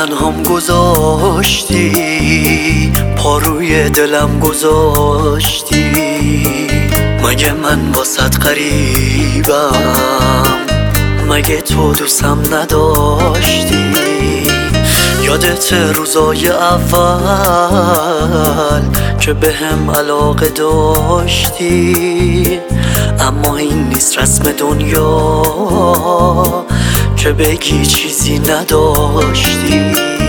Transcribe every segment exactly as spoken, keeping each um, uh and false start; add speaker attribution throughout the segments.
Speaker 1: تنهام گذاشتی، پا روی دلم گذاشتی. مگه من واسط غریبم؟ مگه تو دوستم نداشتی؟ یادت روزای اول که به هم علاقه داشتی؟ اما این نیست رسم دنیا که بگی چیزی نداشتی.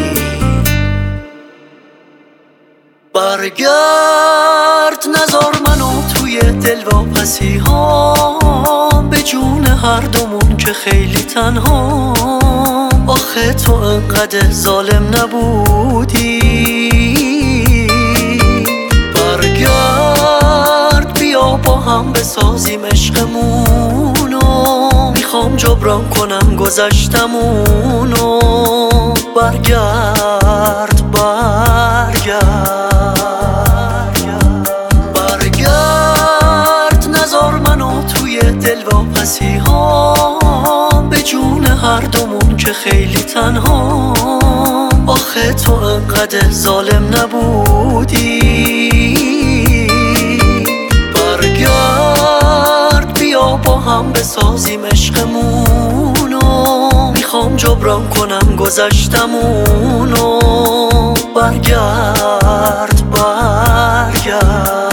Speaker 1: برگرد نذار منو توی دلواپسی ها، به جون هر دومون که خیلی تنها. آخه تو انقدر ظالم نبودی. برگرد بیا با هم بسازیم عشقمونو، میخوام جبران کنم گذشتمونو. برگرد برگرد برگرد نذار منو توی دلواپسی ها، به جون هر دومون که خیلی تنها. آخه تو انقدر ظالم نبودی. برگرد بیا با هم بسازیم عشقمونو، میخوام جبران کنم گذشتمونو. برگرد برگرد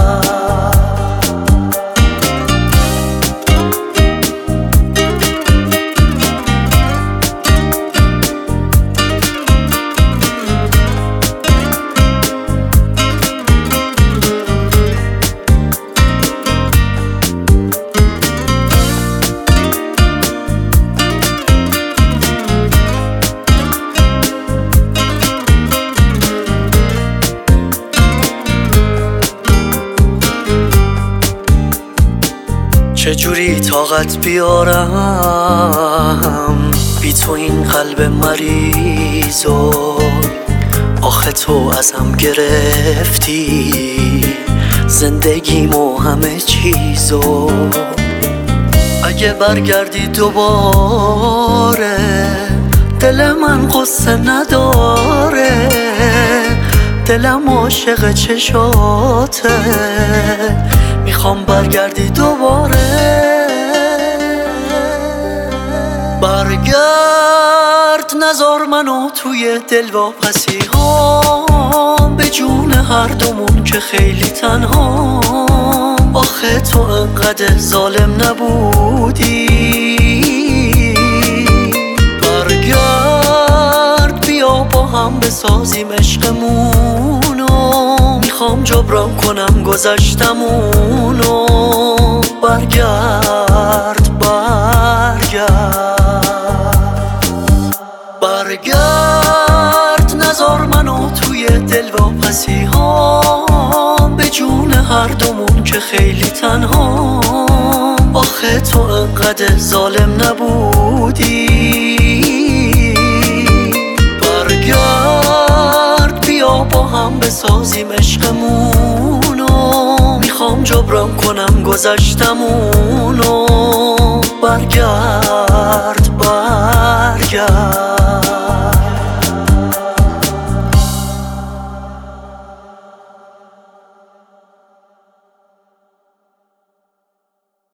Speaker 1: چجوری طاقت بیارم بی تو این قلب مریضو؟ آخه تو ازم گرفتی زندگیمو همه چیزو. اگه برگردی دوباره دل من قصه نداره، دلم عاشق چشاته. میخوام برگردی دوباره. برگرد نذار منو توی دلواپسی ها، به جون هر دومون که خیلی تنها. آخه تو انقدر ظالم نبودی. برگرد بیا با هم بسازیم عشقمونو، میخوام جبران کنم گذشتمونو. برگرد برگرد برگرد نذار منو توی دلواپسی ها، به جون هر دومون که خیلی تنها. آخه تو انقدر ظالم نبودی. برگرد بیا با هم بسازیم عشقمونو، میخوام جبران کنم گذشتمونو. برگرد برگرد